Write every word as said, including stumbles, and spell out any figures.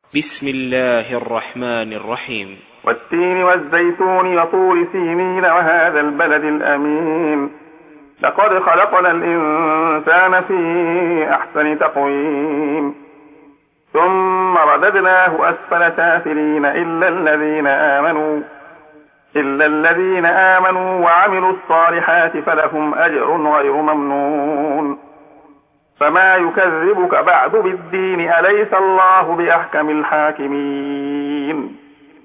بسم الله الرحمن الرحيم. والتين والزيتون وطور سينين وهذا البلد الأمين لقد خلقنا الإنسان في أحسن تقويم ثم رددناه أسفل سافلين إلا الذين آمنوا إلا الذين آمنوا وعملوا الصالحات فلهم أجر غير ممنون فما يكذبك بعد بالدين أليس الله بأحكم الحاكمين.